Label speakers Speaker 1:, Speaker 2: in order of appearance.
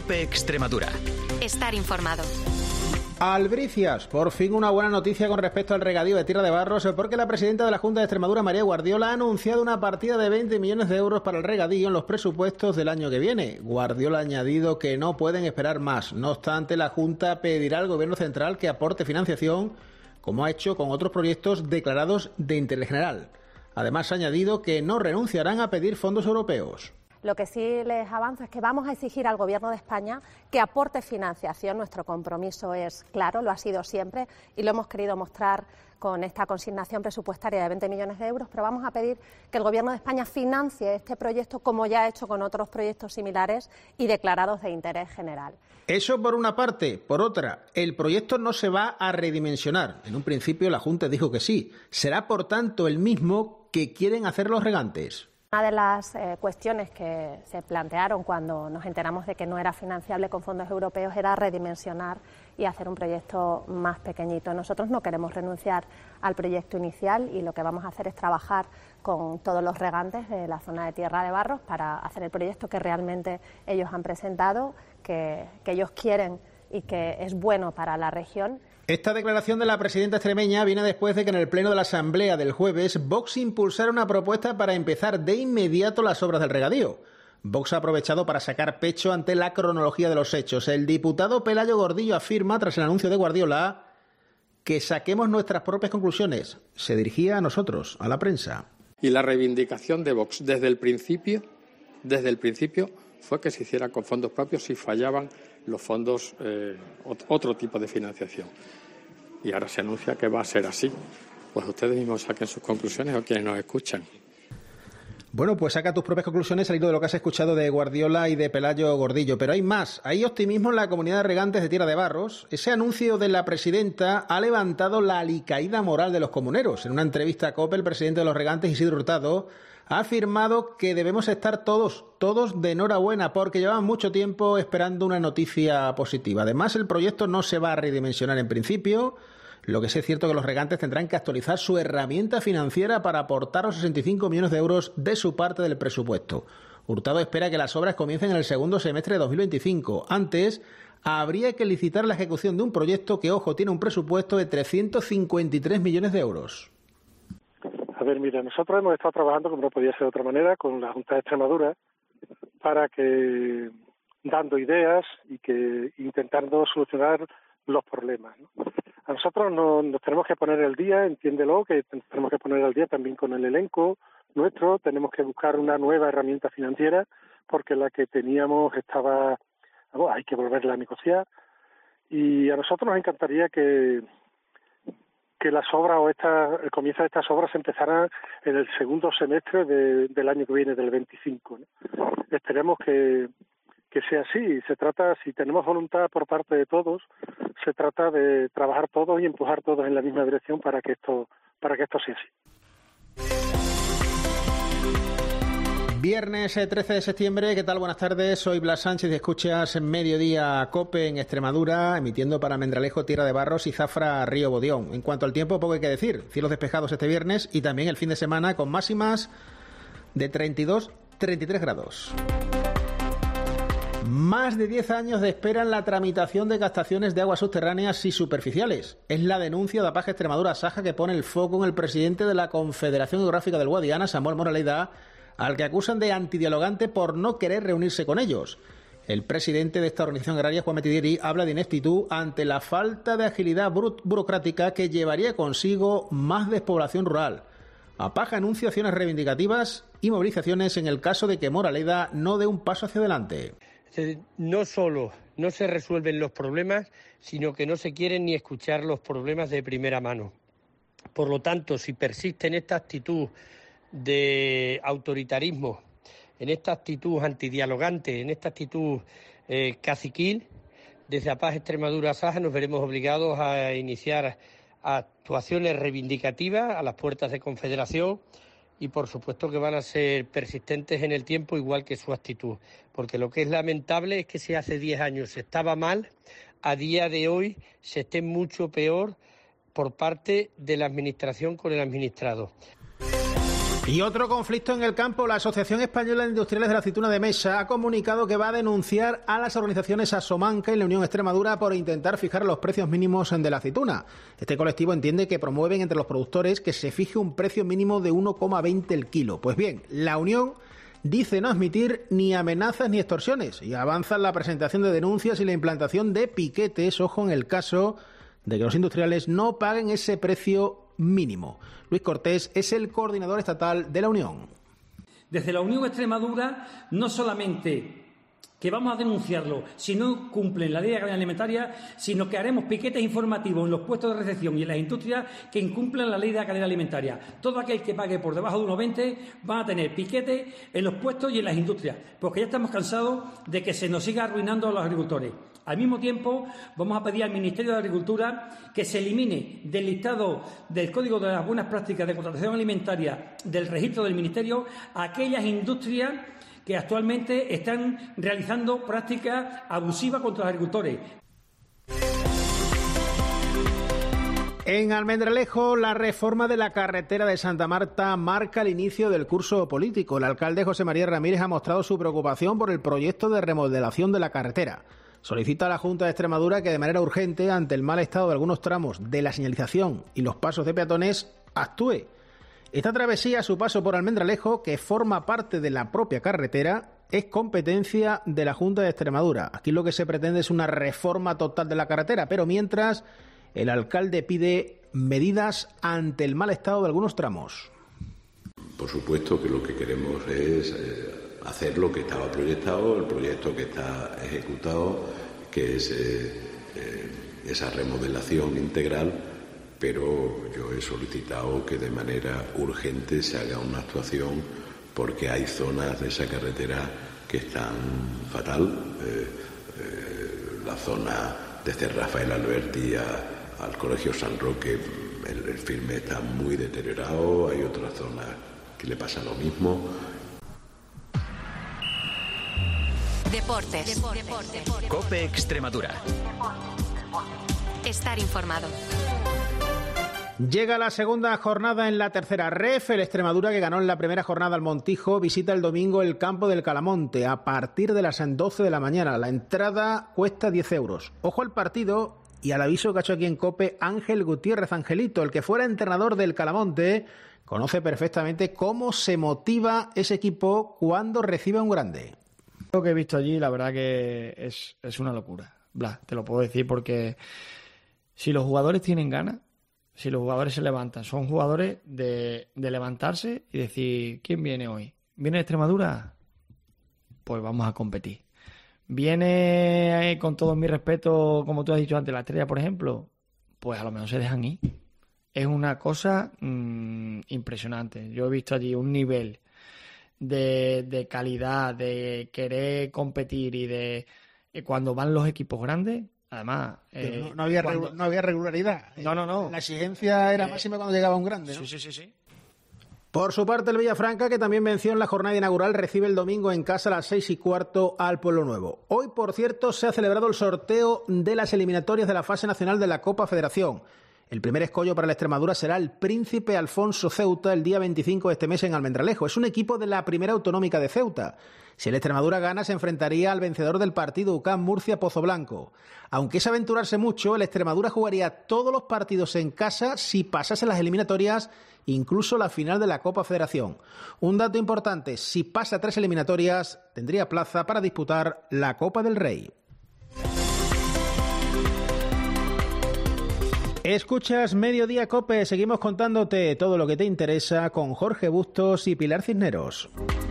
Speaker 1: COPE Extremadura.
Speaker 2: Estar informado.
Speaker 3: Albricias, por fin una buena noticia con respecto al regadío de Tierra de Barros, porque la presidenta de la Junta de Extremadura, María Guardiola, ha anunciado una partida de 20 millones de euros para el regadío en los presupuestos del año que viene. Guardiola ha añadido que no pueden esperar más. No obstante, la Junta pedirá al Gobierno central que aporte financiación, como ha hecho con otros proyectos declarados de interés general. Además, ha añadido que no renunciarán a pedir fondos europeos.
Speaker 4: Lo que sí les avanzo es que vamos a exigir al Gobierno de España que aporte financiación. Nuestro compromiso es claro, lo ha sido siempre y lo hemos querido mostrar con esta consignación presupuestaria de 20 millones de euros, pero vamos a pedir que el Gobierno de España financie este proyecto como ya ha hecho con otros proyectos similares y declarados de interés general.
Speaker 3: Eso por una parte. Por otra, el proyecto no se va a redimensionar. En un principio la Junta dijo que sí. Será, por tanto, el mismo que quieren hacer los regantes.
Speaker 4: Una de las cuestiones que se plantearon cuando nos enteramos de que no era financiable con fondos europeos era redimensionar y hacer un proyecto más pequeñito. Nosotros no queremos renunciar al proyecto inicial y lo que vamos a hacer es trabajar con todos los regantes de la zona de Tierra de Barros para hacer el proyecto que realmente ellos han presentado, que ellos quieren y que es bueno para la región.
Speaker 3: Esta declaración de la presidenta extremeña viene después de que en el pleno de la Asamblea del jueves Vox impulsara una propuesta para empezar de inmediato las obras del regadío. Vox ha aprovechado para sacar pecho ante la cronología de los hechos. El diputado Pelayo Gordillo afirma, tras el anuncio de Guardiola, que saquemos nuestras propias conclusiones. Se dirigía a nosotros, a la prensa.
Speaker 5: Y la reivindicación de Vox desde el principio fue que se hiciera con fondos propios si fallaban los fondos, otro tipo de financiación. Y ahora se anuncia que va a ser así. Pues ustedes mismos saquen sus conclusiones o quienes nos escuchan.
Speaker 3: Bueno, pues saca tus propias conclusiones al hilo de lo que has escuchado de Guardiola y de Pelayo Gordillo. Pero hay más. Hay optimismo en la comunidad de regantes de Tierra de Barros. Ese anuncio de la presidenta ha levantado la alicaída moral de los comuneros. En una entrevista a COPE, el presidente de los regantes, Isidro Hurtado, ha afirmado que debemos estar todos de enhorabuena porque llevaban mucho tiempo esperando una noticia positiva. Además, el proyecto no se va a redimensionar en principio. Lo que sí es cierto que los regantes tendrán que actualizar su herramienta financiera para aportar los 65 millones de euros de su parte del presupuesto. Hurtado espera que las obras comiencen en el segundo semestre de 2025. Antes, habría que licitar la ejecución de un proyecto que, ojo, tiene un presupuesto de 353 millones de euros.
Speaker 6: A ver, mira, nosotros hemos estado trabajando, como no podía ser de otra manera, con la Junta de Extremadura para que, dando ideas y que intentando solucionar los problemas, ¿no? A nosotros nos tenemos que poner al día, entiéndelo, que tenemos que poner al día también con el elenco nuestro, tenemos que buscar una nueva herramienta financiera porque la que teníamos estaba, hay que volverla a negociar y a nosotros nos encantaría que las obras o el comienzo de estas obras empezaran en el segundo semestre del año que viene, del 25, ¿no? Esperemos que sea así. Se trata, si tenemos voluntad por parte de todos, se trata de trabajar todos y empujar todos en la misma dirección para que esto sea así.
Speaker 3: Viernes 13 de septiembre, ¿qué tal? Buenas tardes, soy Blas Sánchez y escuchas Mediodía COPE en Extremadura, emitiendo para Mendralejo, Tierra de Barros y Zafra, Río Bodión. En cuanto al tiempo, poco hay que decir, cielos despejados este viernes y también el fin de semana con máximas de 32-33 grados. Más de 10 años de espera en la tramitación de captaciones de aguas subterráneas y superficiales. Es la denuncia de APAG Extremadura Saja que pone el foco en el presidente de la Confederación Hidrográfica del Guadiana, Samuel Moraleda, al que acusan de antidialogante por no querer reunirse con ellos. El presidente de esta organización agraria, Juan Metidieri, habla de ineptitud ante la falta de agilidad burocrática que llevaría consigo más despoblación rural. APAG anuncia acciones reivindicativas y movilizaciones en el caso de que Moraleda no dé un paso hacia adelante.
Speaker 7: No solo no se resuelven los problemas, sino que no se quieren ni escuchar los problemas de primera mano. Por lo tanto, si persiste en esta actitud de autoritarismo, en esta actitud antidialogante, en esta actitud caciquil, desde APAG Extremadura Saja nos veremos obligados a iniciar actuaciones reivindicativas a las puertas de Confederación y por supuesto que van a ser persistentes en el tiempo igual que su actitud, porque lo que es lamentable es que si hace 10 años se estaba mal, a día de hoy se esté mucho peor por parte de la Administración con el administrado.
Speaker 3: Y otro conflicto en el campo. La Asociación Española de Industriales de la Aceituna de Mesa ha comunicado que va a denunciar a las organizaciones Asomanca y la Unión Extremadura por intentar fijar los precios mínimos de la aceituna. Este colectivo entiende que promueven entre los productores que se fije un precio mínimo de 1,20 el kilo. Pues bien, la Unión dice no admitir ni amenazas ni extorsiones y avanza en la presentación de denuncias y la implantación de piquetes, ojo, en el caso de que los industriales no paguen ese precio mínimo. Luis Cortés es el coordinador estatal de la Unión.
Speaker 1: Desde la Unión Extremadura, no solamente que vamos a denunciarlo si no cumplen la ley de cadena alimentaria, sino que haremos piquetes informativos en los puestos de recepción y en las industrias que incumplan la ley de la cadena alimentaria. Todo aquel que pague por debajo de 1,20 va a tener piquetes en los puestos y en las industrias, porque ya estamos cansados de que se nos siga arruinando a los agricultores. Al mismo tiempo, vamos a pedir al Ministerio de Agricultura que se elimine del listado del Código de las Buenas Prácticas de Contratación Alimentaria del registro del Ministerio a aquellas industrias que actualmente están realizando prácticas abusivas contra los agricultores.
Speaker 3: En Almendralejo, la reforma de la carretera de Santa Marta marca el inicio del curso político. El alcalde José María Ramírez ha mostrado su preocupación por el proyecto de remodelación de la carretera. Solicita a la Junta de Extremadura que de manera urgente, ante el mal estado de algunos tramos de la señalización y los pasos de peatones, actúe. Esta travesía a su paso por Almendralejo, que forma parte de la propia carretera, es competencia de la Junta de Extremadura. Aquí lo que se pretende es una reforma total de la carretera, pero mientras el alcalde pide medidas ante el mal estado de algunos tramos.
Speaker 2: Por supuesto que lo que queremos es hacer lo que estaba proyectado, el proyecto que está ejecutado, que es esa remodelación integral, pero yo he solicitado que de manera urgente se haga una actuación porque hay zonas de esa carretera que están fatal. La zona desde Rafael Alberti al Colegio San Roque, el firme está muy deteriorado, hay otras zonas que le pasa lo mismo.
Speaker 8: Deportes.
Speaker 9: COPE Extremadura.
Speaker 8: Estar informado.
Speaker 3: Llega la segunda jornada en la tercera ref. El Extremadura, que ganó en la primera jornada al Montijo, visita el domingo el campo del Calamonte a partir de las 12 de la mañana. La entrada cuesta 10 euros. Ojo al partido y al aviso que ha hecho aquí en COPE Ángel Gutiérrez Angelito, el que fuera entrenador del Calamonte, conoce perfectamente cómo se motiva ese equipo cuando recibe a un grande.
Speaker 10: Lo que he visto allí, la verdad que es una locura. Blas, te lo puedo decir porque si los jugadores tienen ganas, si los jugadores se levantan, son jugadores de levantarse y decir, ¿quién viene hoy? ¿Viene de Extremadura? Pues vamos a competir. ¿Viene, con todo mi respeto, como tú has dicho antes, la Estrella, por ejemplo? Pues a lo mejor se dejan ir. Es una cosa impresionante. Yo he visto allí un nivel de calidad, de querer competir y de cuando van los equipos grandes, además...
Speaker 3: no había regularidad.
Speaker 10: No.
Speaker 3: La exigencia era máxima cuando llegaba un grande, ¿no?
Speaker 10: Sí.
Speaker 3: Por su parte, el Villafranca, que también venció en la jornada inaugural, recibe el domingo en casa a las 6:15 al Pueblo Nuevo. Hoy, por cierto, se ha celebrado el sorteo de las eliminatorias de la fase nacional de la Copa Federación. El primer escollo para la Extremadura será el Príncipe Alfonso Ceuta el día 25 de este mes en Almendralejo. Es un equipo de la primera autonómica de Ceuta. Si el Extremadura gana, se enfrentaría al vencedor del partido UCAM Murcia-Pozo Blanco. Aunque es aventurarse mucho, el Extremadura jugaría todos los partidos en casa si pasase las eliminatorias, incluso la final de la Copa Federación. Un dato importante, si pasa 3 eliminatorias, tendría plaza para disputar la Copa del Rey. Escuchas Mediodía COPE, seguimos contándote todo lo que te interesa con Jorge Bustos y Pilar Cisneros.